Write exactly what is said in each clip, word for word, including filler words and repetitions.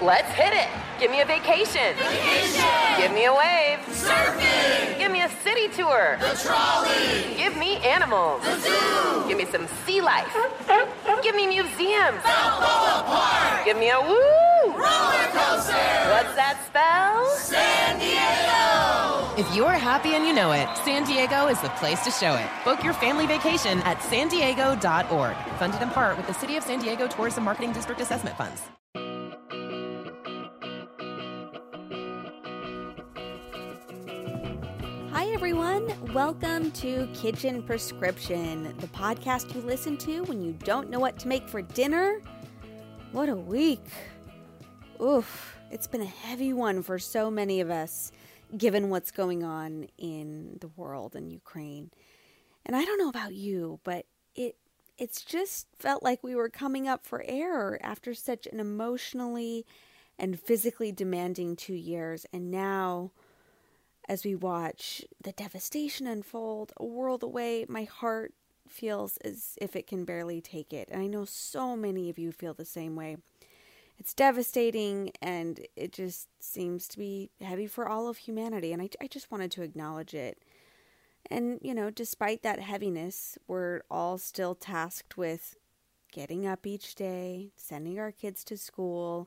Let's hit it. Give me a vacation. Vacation. Give me a wave. Surfing. Give me a city tour. The trolley. Give me animals. The zoo. Give me some sea life. Give me museums. Balboa Park. Give me a woo. Roller coaster. What's that spell? San Diego. If you're happy and you know it, San Diego is the place to show it. Book your family vacation at san diego dot org. Funded in part with the City of San Diego Tourism Marketing District Assessment Funds. Hi, everyone. Welcome to Kitchen Prescription, the podcast you listen to when you don't know what to make for dinner. What a week. Oof, it's been a heavy one for so many of us, given what's going on in the world and Ukraine. And I don't know about you, but it it's just felt like we were coming up for air after such an emotionally and physically demanding two years. And now, as we watch the devastation unfold a world away, my heart feels as if it can barely take it. And I know so many of you feel the same way. It's devastating, and it just seems to be heavy for all of humanity. And I, I just wanted to acknowledge it. And, you know, despite that heaviness, we're all still tasked with getting up each day, sending our kids to school,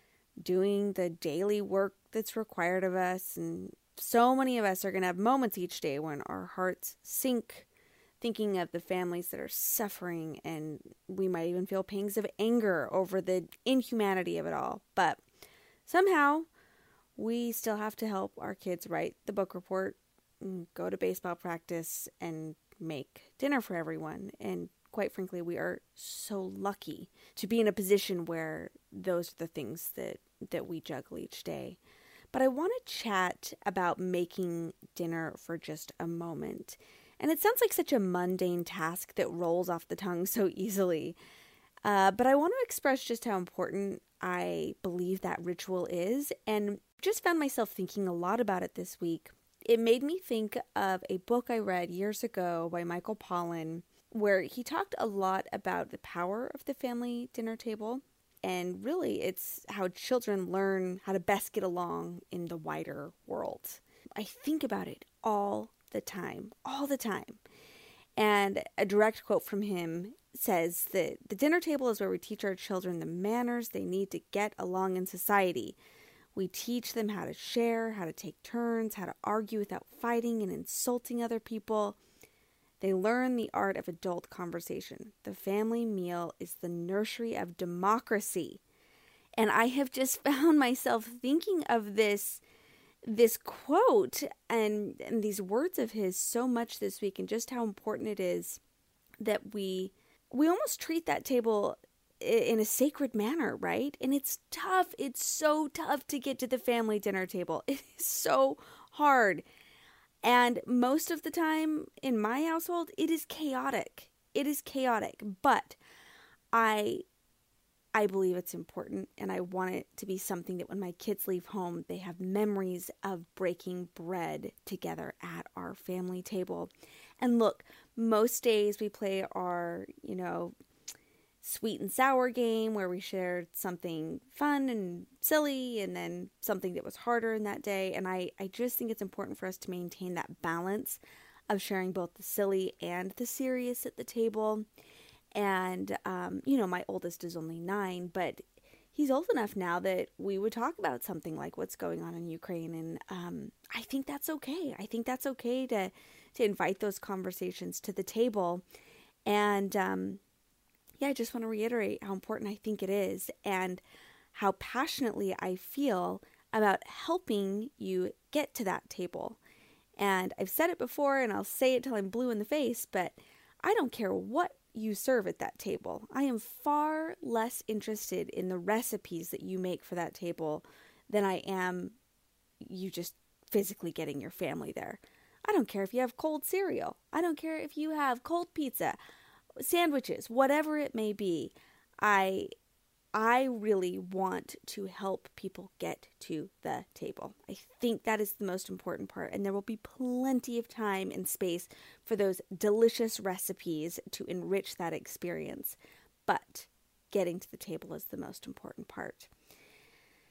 doing the daily work that's required of us. And so many of us are going to have moments each day when our hearts sink, thinking of the families that are suffering, and we might even feel pangs of anger over the inhumanity of it all. But somehow we still have to help our kids write the book report, go to baseball practice, and make dinner for everyone. And quite frankly, we are so lucky to be in a position where those are the things that, that we juggle each day. But I want to chat about making dinner for just a moment. And it sounds like such a mundane task that rolls off the tongue so easily. Uh, but I want to express just how important I believe that ritual is, and just found myself thinking a lot about it this week. It made me think of a book I read years ago by Michael Pollan, where he talked a lot about the power of the family dinner table. And really, it's how children learn how to best get along in the wider world. I think about it all the time, all the time. And a direct quote from him says that the dinner table is where we teach our children the manners they need to get along in society. We teach them how to share, how to take turns, how to argue without fighting and insulting other people. They learn the art of adult conversation. The family meal is the nursery of democracy. And I have just found myself thinking of this this quote and, and these words of his so much this week, and just how important it is that we we almost treat that table in a sacred manner, right? And it's tough. It's so tough to get to the family dinner table. It is so hard. And most of the time in my household, it is chaotic. It is chaotic. But I I believe it's important, and I want it to be something that when my kids leave home, they have memories of breaking bread together at our family table. And look, most days we play our, you know, sweet and sour game where we shared something fun and silly and then something that was harder in that day. And I, I just think it's important for us to maintain that balance of sharing both the silly and the serious at the table. And, um, you know, my oldest is only nine, but he's old enough now that we would talk about something like what's going on in Ukraine. And um, I think that's okay. I think that's okay to, to invite those conversations to the table. And, um, yeah, I just want to reiterate how important I think it is and how passionately I feel about helping you get to that table. And I've said it before, and I'll say it till I'm blue in the face, but I don't care what you serve at that table. I am far less interested in the recipes that you make for that table than I am you just physically getting your family there. I don't care if you have cold cereal. I don't care if you have cold pizza, sandwiches, whatever it may be. I I really want to help people get to the table. I think that is the most important part, and there will be plenty of time and space for those delicious recipes to enrich that experience. But getting to the table is the most important part.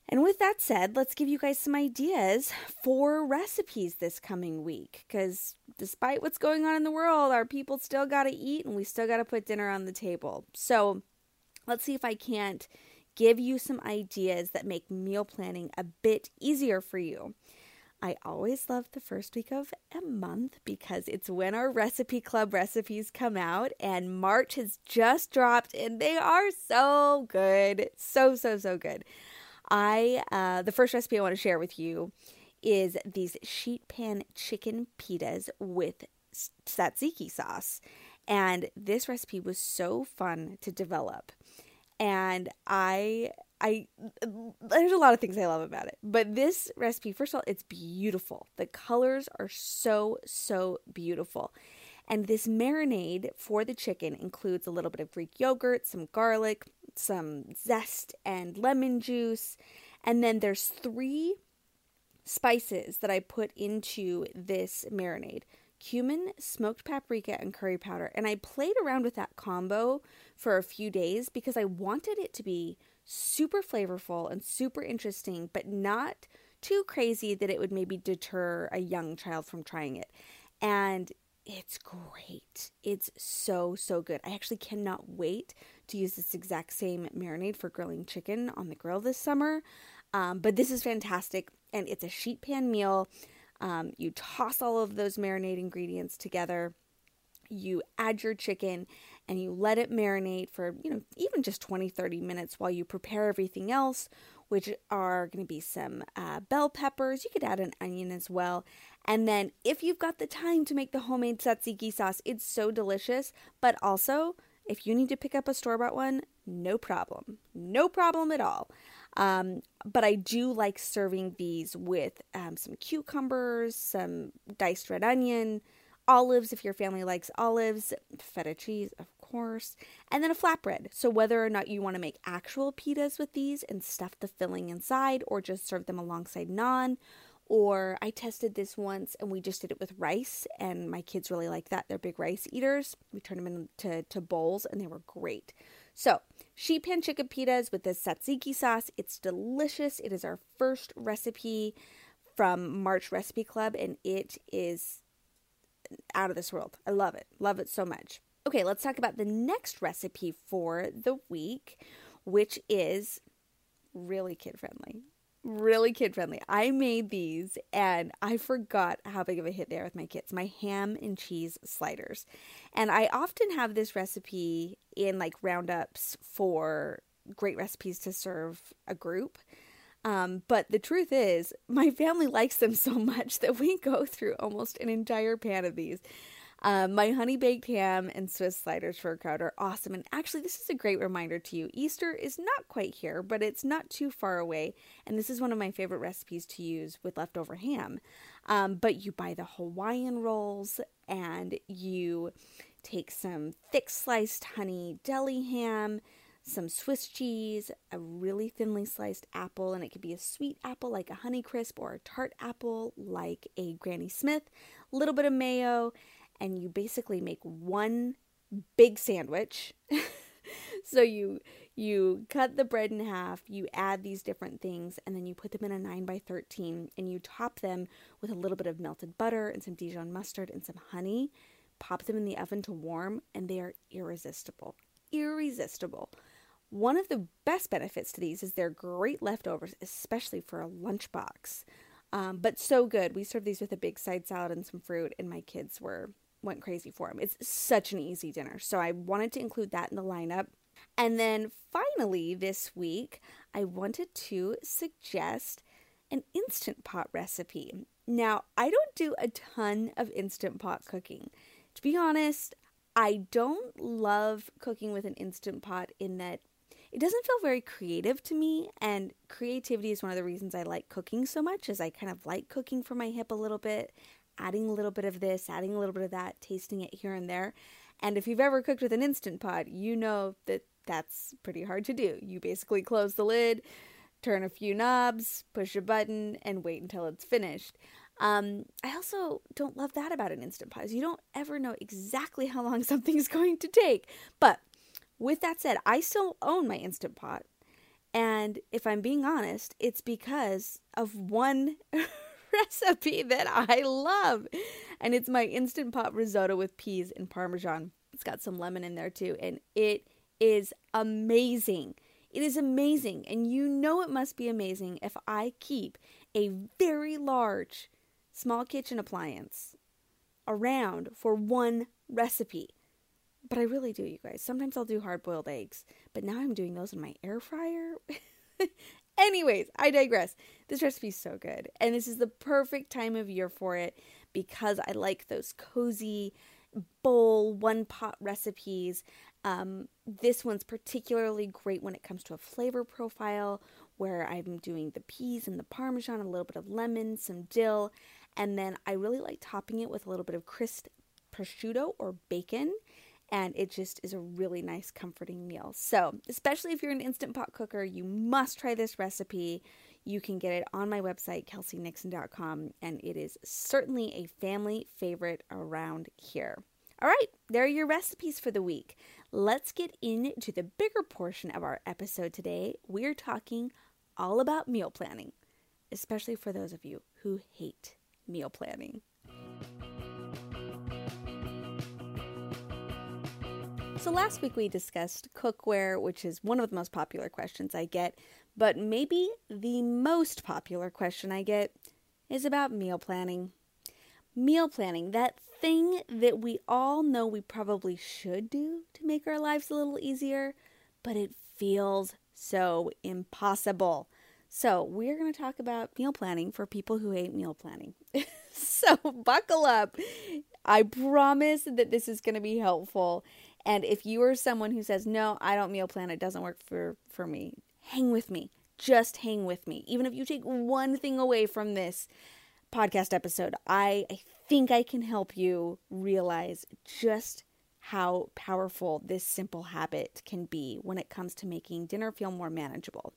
And with that said, let's give you guys some ideas for recipes this coming week. Because despite what's going on in the world, our people still got to eat and we still got to put dinner on the table. So let's see if I can't give you some ideas that make meal planning a bit easier for you. I always love the first week of a month because it's when our recipe club recipes come out, and March has just dropped and they are so good. So, so, so good. I, uh, the first recipe I want to share with you is these sheet pan chicken pitas with tzatziki sauce. And this recipe was so fun to develop. And I, I, there's a lot of things I love about it. But this recipe, first of all, it's beautiful. The colors are so, so beautiful. And this marinade for the chicken includes a little bit of Greek yogurt, some garlic, some zest and lemon juice. And then there's three spices that I put into this marinade: cumin, smoked paprika, and curry powder. And I played around with that combo for a few days because I wanted it to be super flavorful and super interesting, but not too crazy that it would maybe deter a young child from trying it. And it's great. It's so, so good. I actually cannot wait to use this exact same marinade for grilling chicken on the grill this summer. Um, but this is fantastic. And it's a sheet pan meal. Um, you toss all of those marinade ingredients together. You add your chicken and you let it marinate for, you know, even just twenty, thirty minutes while you prepare everything else, which are going to be some uh, bell peppers. You could add an onion as well. And then if you've got the time to make the homemade tzatziki sauce, it's so delicious. But also, if you need to pick up a store-bought one, no problem. No problem at all. Um, but I do like serving these with um, some cucumbers, some diced red onion, olives if your family likes olives, feta cheese, of course, and then a flatbread. So whether or not you want to make actual pitas with these and stuff the filling inside, or just serve them alongside naan, or I tested this once and we just did it with rice, and my kids really like that. They're big rice eaters. We turned them into to bowls and they were great. So sheet pan chicken pitas with this tzatziki sauce. It's delicious. It is our first recipe from March Recipe Club, and it is out of this world. I love it. Love it so much. Okay, let's talk about the next recipe for the week, which is really kid-friendly. Really kid-friendly. I made these and I forgot how big of a hit they are with my kids. My ham and cheese sliders. And I often have this recipe in like roundups for great recipes to serve a group. Um, but the truth is, my family likes them so much that we go through almost an entire pan of these. Um, my honey baked ham and Swiss sliders for a crowd are awesome. And actually, this is a great reminder to you. Easter is not quite here, but it's not too far away. And this is one of my favorite recipes to use with leftover ham. Um, but you buy the Hawaiian rolls and you take some thick sliced honey deli ham, some Swiss cheese, a really thinly sliced apple, and it could be a sweet apple like a Honeycrisp or a tart apple like a Granny Smith, a little bit of mayo, and you basically make one big sandwich. So you you cut the bread in half, you add these different things, and then you put them in a nine by thirteen, and you top them with a little bit of melted butter and some Dijon mustard and some honey. Pop them in the oven to warm, and they are irresistible. Irresistible. One of the best benefits to these is they're great leftovers, especially for a lunchbox. Um, but so good. We served these with a big side salad and some fruit, and my kids were went crazy for them. It's such an easy dinner. So I wanted to include that in the lineup. And then finally this week, I wanted to suggest an Instant Pot recipe. Now, I don't do a ton of Instant Pot cooking. To be honest, I don't love cooking with an Instant Pot in that it doesn't feel very creative to me, and creativity is one of the reasons I like cooking so much, is I kind of like cooking for my hip a little bit, adding a little bit of this, adding a little bit of that, tasting it here and there. And if you've ever cooked with an Instant Pot, you know that that's pretty hard to do. You basically close the lid, turn a few knobs, push a button, and wait until it's finished. Um, I also don't love that about an Instant Pot, is you don't ever know exactly how long something's going to take. But with that said, I still own my Instant Pot, And if I'm being honest, it's because of one recipe that I love. And it's my Instant Pot risotto with peas and Parmesan. It's got some lemon in there too. And it is amazing. It is amazing. And you know it must be amazing if I keep a very large small kitchen appliance around for one recipe. But I really do, you guys. Sometimes I'll do hard-boiled eggs, but now I'm doing those in my air fryer. Anyways, I digress. This recipe is so good, and this is the perfect time of year for it because I like those cozy bowl, one-pot recipes. Um, this one's particularly great when it comes to a flavor profile where I'm doing the peas and the Parmesan, a little bit of lemon, some dill, and then I really like topping it with a little bit of crisp prosciutto or bacon. And it just is a really nice, comforting meal. So, especially if you're an Instant Pot cooker, you must try this recipe. You can get it on my website, kelsey nixon dot com, and it is certainly a family favorite around here. All right, there are your recipes for the week. Let's get into the bigger portion of our episode today. We're talking all about meal planning, especially for those of you who hate meal planning. So last week we discussed cookware, which is one of the most popular questions I get, but maybe the most popular question I get is about meal planning. Meal planning, that thing that we all know we probably should do to make our lives a little easier, but it feels so impossible. So we're going to talk about meal planning for people who hate meal planning. So buckle up. I promise that this is going to be helpful. And if you are someone who says, no, I don't meal plan, it doesn't work for, for me, hang with me. Just hang with me. Even if you take one thing away from this podcast episode, I, I think I can help you realize just how powerful this simple habit can be when it comes to making dinner feel more manageable.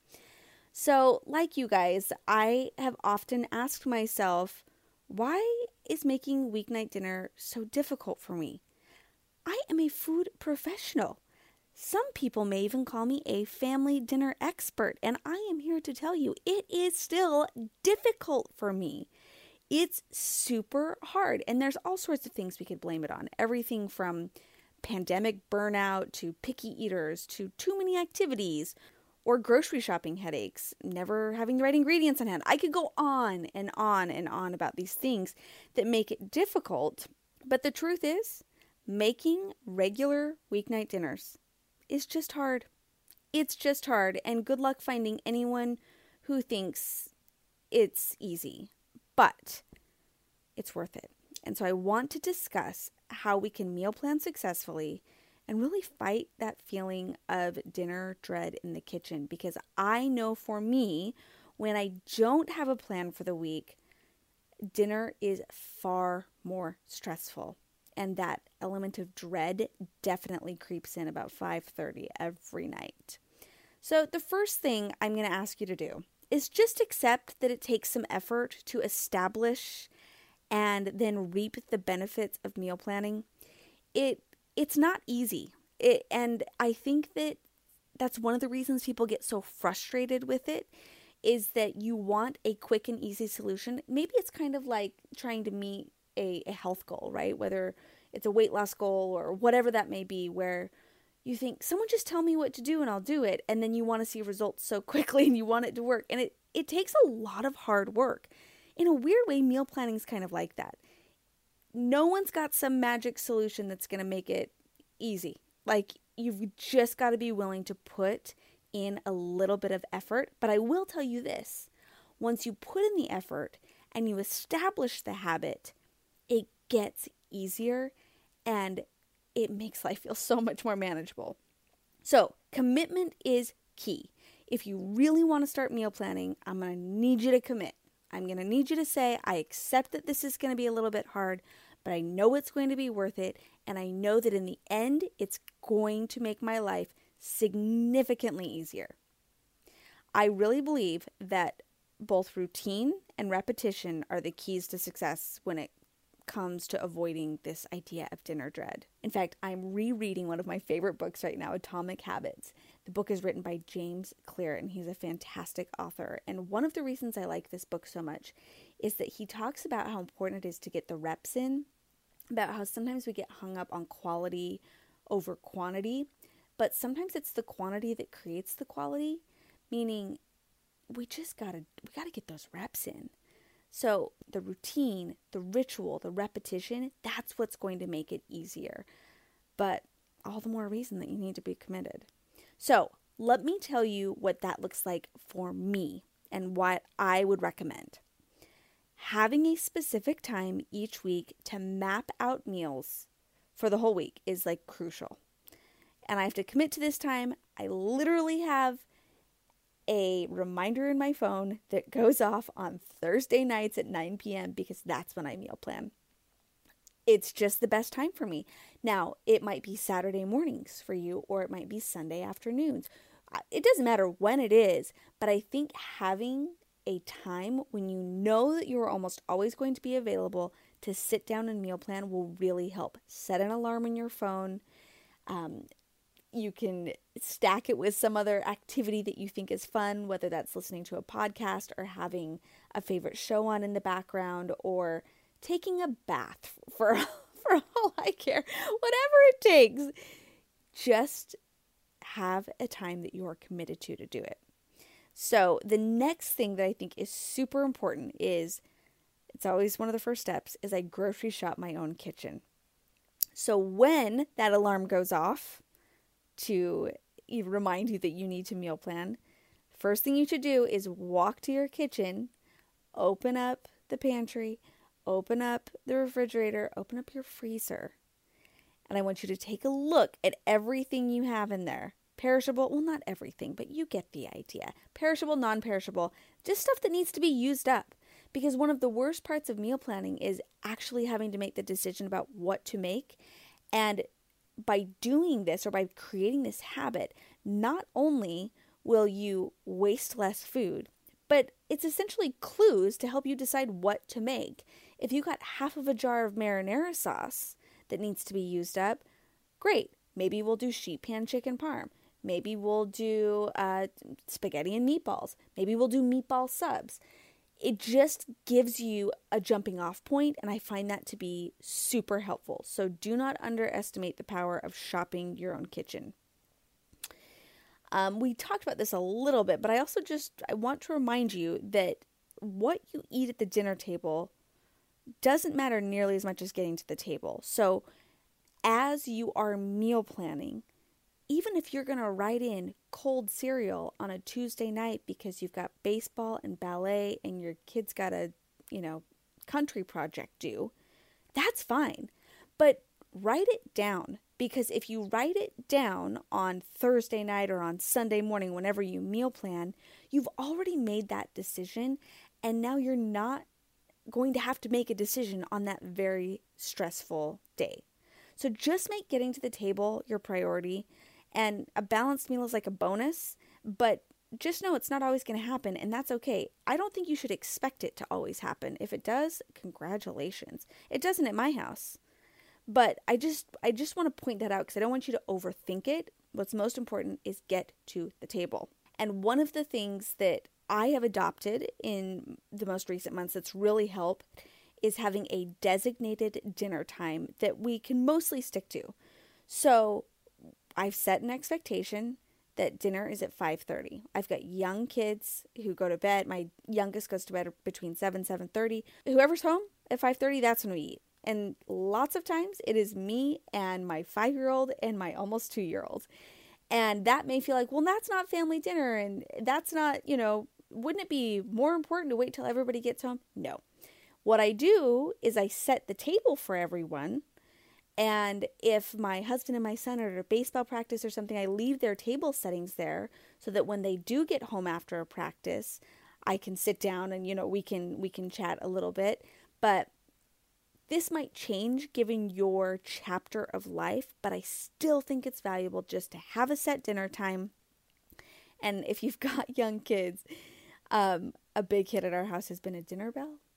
So, like you guys, I have often asked myself, why is making weeknight dinner so difficult for me? I am a food professional. Some people may even call me a family dinner expert, and I am here to tell you it is still difficult for me. It's super hard, and there's all sorts of things we could blame it on. Everything from pandemic burnout to picky eaters to too many activities or grocery shopping headaches, never having the right ingredients on hand. I could go on and on and on about these things that make it difficult, but the truth is, making regular weeknight dinners is just hard. It's just hard, and good luck finding anyone who thinks it's easy, but it's worth it. And so I want to discuss how we can meal plan successfully and really fight that feeling of dinner dread in the kitchen, because I know for me, when I don't have a plan for the week, dinner is far more stressful. And that element of dread definitely creeps in about five thirty every night. So the first thing I'm going to ask you to do is just accept that it takes some effort to establish and then reap the benefits of meal planning. It it's not easy. It, and I think that that's one of the reasons people get so frustrated with it, is that you want a quick and easy solution. Maybe it's kind of like trying to meet A, a health goal, right? Whether it's a weight loss goal or whatever that may be, where you think, someone just tell me what to do and I'll do it. And then you want to see results so quickly and you want it to work. And it, it takes a lot of hard work. In a weird way, meal planning is kind of like that. No one's got some magic solution that's going to make it easy. Like, you've just got to be willing to put in a little bit of effort. But I will tell you this, once you put in the effort and you establish the habit, it gets easier and it makes life feel so much more manageable. So commitment is key. If you really want to start meal planning, I'm going to need you to commit. I'm going to need you to say, I accept that this is going to be a little bit hard, but I know it's going to be worth it. And I know that in the end, it's going to make my life significantly easier. I really believe that both routine and repetition are the keys to success when it comes to avoiding this idea of dinner dread. In fact, I'm rereading one of my favorite books right now, Atomic Habits. The book is written by James Clear, and he's a fantastic author. And one of the reasons I like this book so much is that he talks about how important it is to get the reps in, about how sometimes we get hung up on quality over quantity, but sometimes it's the quantity that creates the quality, meaning we just gotta we gotta get those reps in. So the routine, the ritual, the repetition, that's what's going to make it easier. But all the more reason that you need to be committed. So let me tell you what that looks like for me and what I would recommend. Having a specific time each week to map out meals for the whole week is like crucial. And I have to commit to this time. I literally have a reminder in my phone that goes off on Thursday nights at nine p.m. because that's when I meal plan. It's just the best time for me. Now, it might be Saturday mornings for you, or it might be Sunday afternoons. It doesn't matter when it is, but I think having a time when you know that you're almost always going to be available to sit down and meal plan will really help. Set an alarm on your phone. Um, You can stack it with some other activity that you think is fun, whether that's listening to a podcast or having a favorite show on in the background or taking a bath for, for all I care. Whatever it takes. Just have a time that you are committed to to do it. So the next thing that I think is super important is, it's always one of the first steps, is I grocery shop my own kitchen. So when that alarm goes off, to remind you that you need to meal plan, first thing you should do is walk to your kitchen, open up the pantry, open up the refrigerator, open up your freezer. And I want you to take a look at everything you have in there. Perishable, well, not everything, but you get the idea. Perishable, non-perishable, just stuff that needs to be used up. Because one of the worst parts of meal planning is actually having to make the decision about what to make. And by doing this, or by creating this habit, not only will you waste less food, but it's essentially clues to help you decide what to make. If you got half of a jar of marinara sauce that needs to be used up, great. Maybe we'll do sheet pan chicken parm. Maybe we'll do uh, spaghetti and meatballs. Maybe we'll do meatball subs. It just gives you a jumping off point, and I find that to be super helpful. So do not underestimate the power of shopping your own kitchen. Um, we talked about this a little bit, but I also just, I want to remind you that what you eat at the dinner table doesn't matter nearly as much as getting to the table. So as you are meal planning, even if you're going to write in cold cereal on a Tuesday night because you've got baseball and ballet and your kid's got a, you know, country project due, that's fine. But write it down, because if you write it down on Thursday night or on Sunday morning, whenever you meal plan, you've already made that decision, and now you're not going to have to make a decision on that very stressful day. So just make getting to the table your priority. And a balanced meal is like a bonus, but just know it's not always going to happen, and that's okay. I don't think you should expect it to always happen. If it does, congratulations. It doesn't at my house. But I just I just want to point that out because I don't want you to overthink it. What's most important is get to the table. And one of the things that I have adopted in the most recent months that's really helped is having a designated dinner time that we can mostly stick to. So I've set an expectation that dinner is at five thirty. I've got young kids who go to bed. My youngest goes to bed between seven, seven thirty. Whoever's home at five thirty, that's when we eat. And lots of times it is me and my five-year-old and my almost two-year-old. And that may feel like, well, that's not family dinner. And that's not, you know, wouldn't it be more important to wait till everybody gets home? No. What I do is I set the table for everyone. And if my husband and my son are at a baseball practice or something, I leave their table settings there so that when they do get home after a practice, I can sit down and, you know, we can we can chat a little bit. But this might change given your chapter of life, but I still think it's valuable just to have a set dinner time. And if you've got young kids, um, a big hit at our house has been a dinner bell.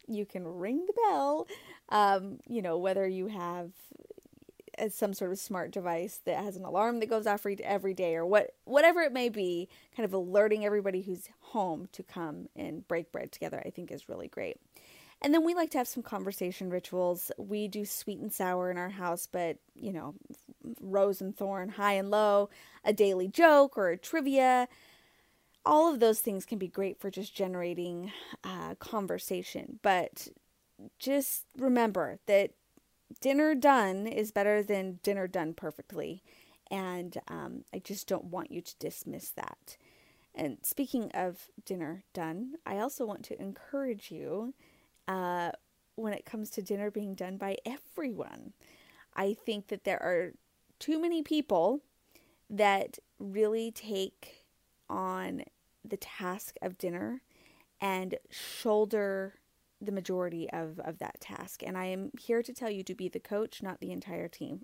you can ring the bell, um, you know, whether you have some sort of smart device that has an alarm that goes off every day or what, whatever it may be, kind of alerting everybody who's home to come and break bread together, I think is really great. And then we like to have some conversation rituals. We do sweet and sour in our house, but, you know, rose and thorn, high and low, a daily joke or a trivia. All of those things can be great for just generating uh, conversation. But just remember that dinner done is better than dinner done perfectly. And um, I just don't want you to dismiss that. And speaking of dinner done, I also want to encourage you uh, when it comes to dinner being done by everyone. I think that there are too many people that really take on the task of dinner and shoulder the majority of, of that task. And I am here to tell you to be the coach, not the entire team.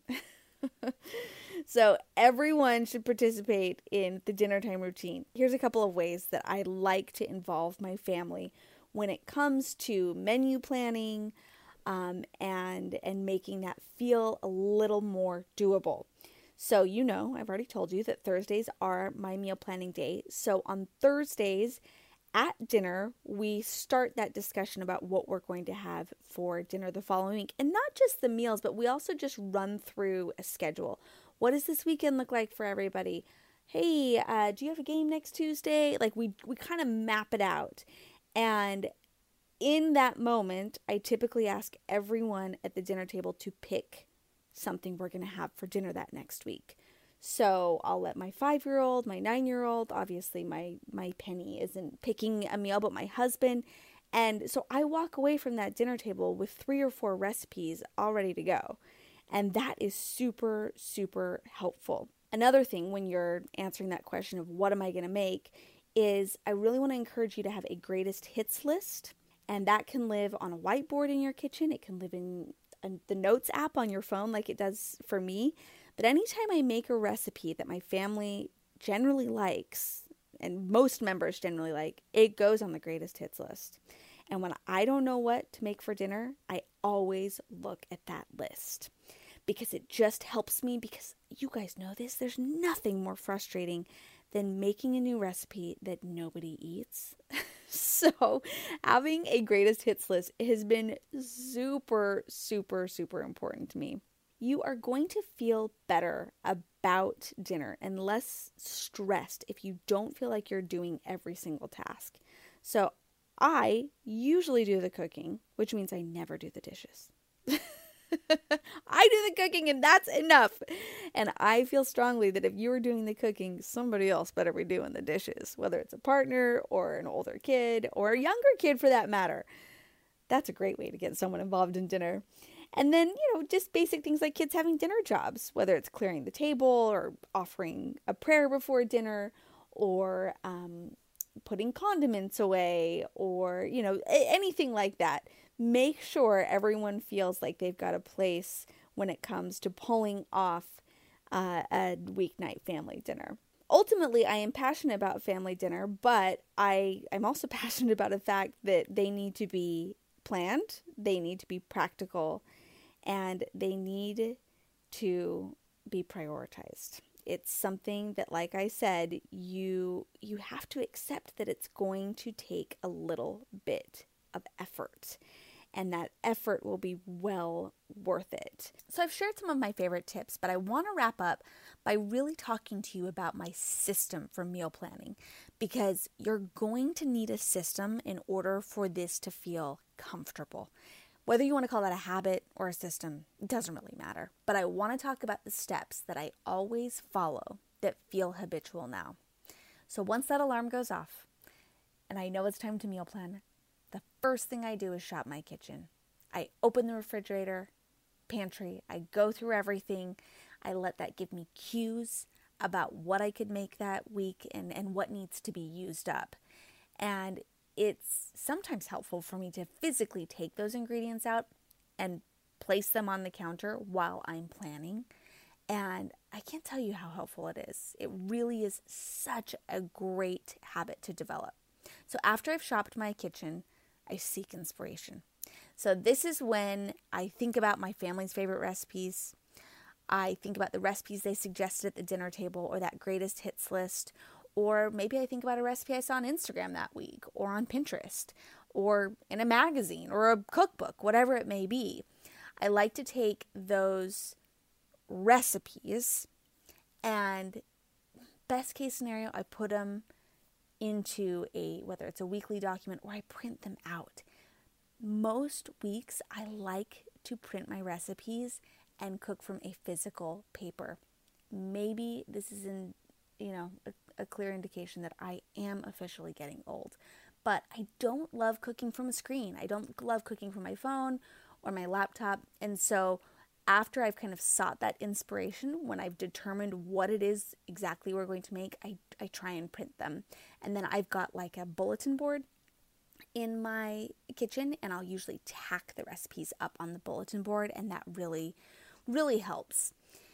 So everyone should participate in the dinner time routine. Here's a couple of ways that I like to involve my family when it comes to menu planning um, and, and making that feel a little more doable. So, you know, I've already told you that Thursdays are my meal planning day. So on Thursdays at dinner, we start that discussion about what we're going to have for dinner the following week. And not just the meals, but we also just run through a schedule. What does this weekend look like for everybody? Hey, uh, do you have a game next Tuesday? Like we, we kind of map it out. And in that moment, I typically ask everyone at the dinner table to pick something we're going to have for dinner that next week. So I'll let my five-year-old, my nine-year-old, obviously my, my Penny isn't picking a meal, but my husband. And so I walk away from that dinner table with three or four recipes all ready to go. And that is super, super helpful. Another thing when you're answering that question of what am I going to make is I really want to encourage you to have a greatest hits list. And that can live on a whiteboard in your kitchen. It can live in the Notes app on your phone like it does for me. But anytime I make a recipe that my family generally likes, and most members generally like, it goes on the greatest hits list. And when I don't know what to make for dinner, I always look at that list. Because it just helps me, because you guys know this, there's nothing more frustrating than making a new recipe that nobody eats. So having a greatest hits list has been super, super, super important to me. You are going to feel better about dinner and less stressed if you don't feel like you're doing every single task. So I usually do the cooking, which means I never do the dishes. I do the cooking and that's enough. And I feel strongly that if you are doing the cooking, somebody else better be doing the dishes, whether it's a partner or an older kid or a younger kid for that matter. That's a great way to get someone involved in dinner. And then, you know, just basic things like kids having dinner jobs, whether it's clearing the table or offering a prayer before dinner or um, putting condiments away or, you know, anything like that. Make sure everyone feels like they've got a place when it comes to pulling off uh, a weeknight family dinner. Ultimately, I am passionate about family dinner, but I, I'm also passionate about the fact that they need to be planned, they need to be practical, and they need to be prioritized. It's something that, like I said, you you have to accept that it's going to take a little bit of effort. And that effort will be well worth it. So I've shared some of my favorite tips, but I want to wrap up by really talking to you about my system for meal planning, because you're going to need a system in order for this to feel comfortable. Whether you want to call that a habit or a system, it doesn't really matter. But I want to talk about the steps that I always follow that feel habitual now. So once that alarm goes off and I know it's time to meal plan, the first thing I do is shop my kitchen. I open the refrigerator, pantry, I go through everything. I let that give me cues about what I could make that week and, and what needs to be used up. And it's sometimes helpful for me to physically take those ingredients out and place them on the counter while I'm planning. And I can't tell you how helpful it is. It really is such a great habit to develop. So after I've shopped my kitchen, I seek inspiration. So this is when I think about my family's favorite recipes. I think about the recipes they suggested at the dinner table or that greatest hits list. Or maybe I think about a recipe I saw on Instagram that week or on Pinterest or in a magazine or a cookbook, whatever it may be. I like to take those recipes and best case scenario, I put them into a, whether it's a weekly document or I print them out. Most weeks I like to print my recipes and cook from a physical paper. Maybe this is in, you know, a, a clear indication that I am officially getting old. But I don't love cooking from a screen. I don't love cooking from my phone or my laptop. And so after I've kind of sought that inspiration, when I've determined what it is exactly we're going to make, I, I try and print them. And then I've got like a bulletin board in my kitchen, and I'll usually tack the recipes up on the bulletin board, and that really, really helps.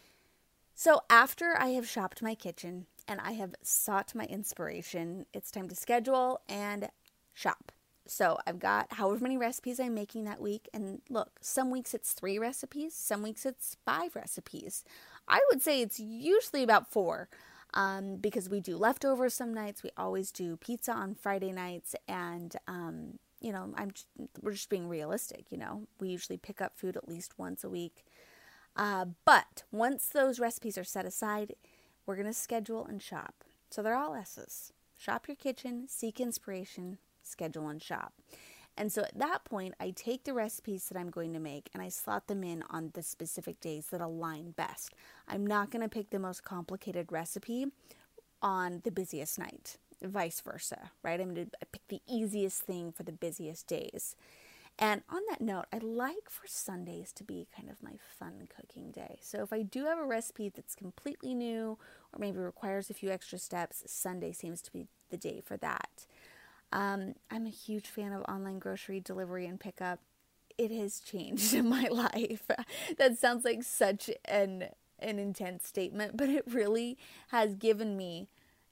So after I have shopped my kitchen and I have sought my inspiration, it's time to schedule and shop. So I've got however many recipes I'm making that week. And look, some weeks it's three recipes. Some weeks it's five recipes. I would say it's usually about four um, because we do leftovers some nights. We always do pizza on Friday nights. And, um, you know, I'm just, we're just being realistic, you know. We usually pick up food at least once a week. Uh, but once those recipes are set aside, we're going to schedule and shop. So they're all S's. Shop your kitchen, seek inspiration, schedule and shop. And so at that point, I take the recipes that I'm going to make and I slot them in on the specific days that align best. I'm not going to pick the most complicated recipe on the busiest night, vice versa, right? I'm going to pick the easiest thing for the busiest days. And on that note, I like for Sundays to be kind of my fun cooking day. So if I do have a recipe that's completely new or maybe requires a few extra steps, Sunday seems to be the day for that. Um, I'm a huge fan of online grocery delivery and pickup. It has changed my life. That sounds like such an, an intense statement, but it really has given me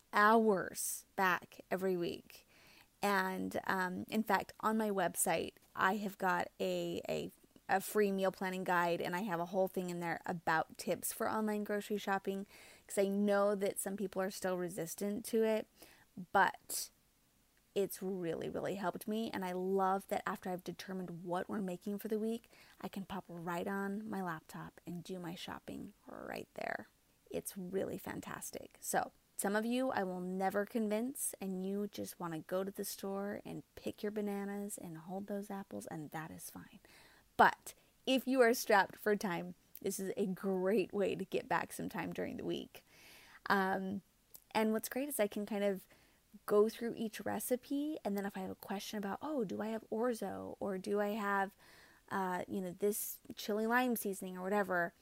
hours back every week. And um, in fact, on my website, I have got a, a a free meal planning guide, and I have a whole thing in there about tips for online grocery shopping, because I know that some people are still resistant to it, but it's really, really helped me. And I love that after I've determined what we're making for the week, I can pop right on my laptop and do my shopping right there. It's really fantastic. So some of you I will never convince, and you just want to go to the store and pick your bananas and hold those apples, and that is fine. But if you are strapped for time, this is a great way to get back some time during the week. Um, and what's great is I can kind of go through each recipe, and then if I have a question about, oh, do I have orzo, or do I have, uh, you know, this chili lime seasoning or whatever,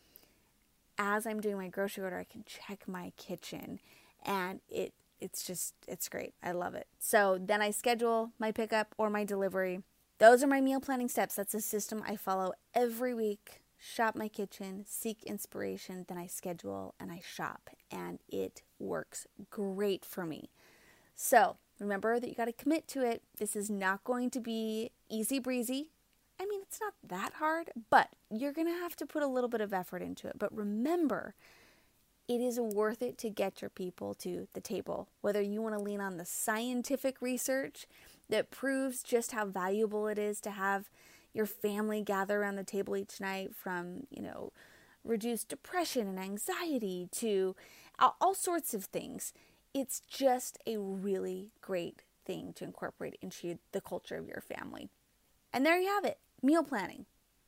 as I'm doing my grocery order, I can check my kitchen. And it it's just, it's great. I love it. So then I schedule my pickup or my delivery. Those are my meal planning steps. That's a system I follow every week. Shop my kitchen, seek inspiration, then I schedule and I shop. And it works great for me. So remember that you got to commit to it. This is not going to be easy breezy. I mean, it's not that hard, but you're going to have to put a little bit of effort into it. But remember, it is worth it to get your people to the table, whether you want to lean on the scientific research that proves just how valuable it is to have your family gather around the table each night, from, you know, reduced depression and anxiety to all, all sorts of things. It's just a really great thing to incorporate into the culture of your family. And there you have it, meal planning.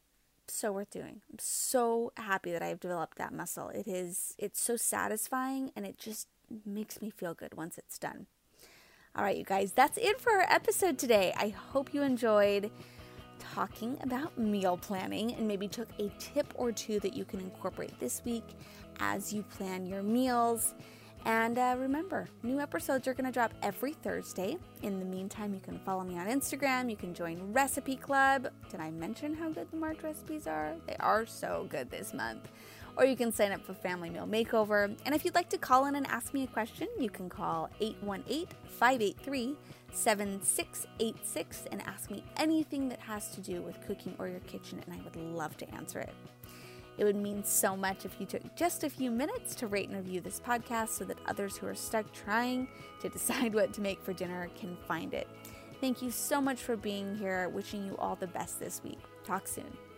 So worth doing. I'm so happy that I've developed that muscle. It is, it's so satisfying, and it just makes me feel good once it's done. All right, you guys, that's it for our episode today. I hope you enjoyed talking about meal planning and maybe took a tip or two that you can incorporate this week as you plan your meals. And uh, remember, new episodes are going to drop every Thursday. In the meantime, you can follow me on Instagram. You can join Recipe Club. Did I mention how good the March recipes are? They are so good this month. or you can sign up for Family Meal Makeover. And if you'd like to call in and ask me a question, you can call eight one eight, five eight three, seven six eight six and ask me anything that has to do with cooking or your kitchen, and I would love to answer it. It would mean so much if you took just a few minutes to rate and review this podcast so that others who are stuck trying to decide what to make for dinner can find it. Thank you so much for being here. Wishing you all the best this week. Talk soon.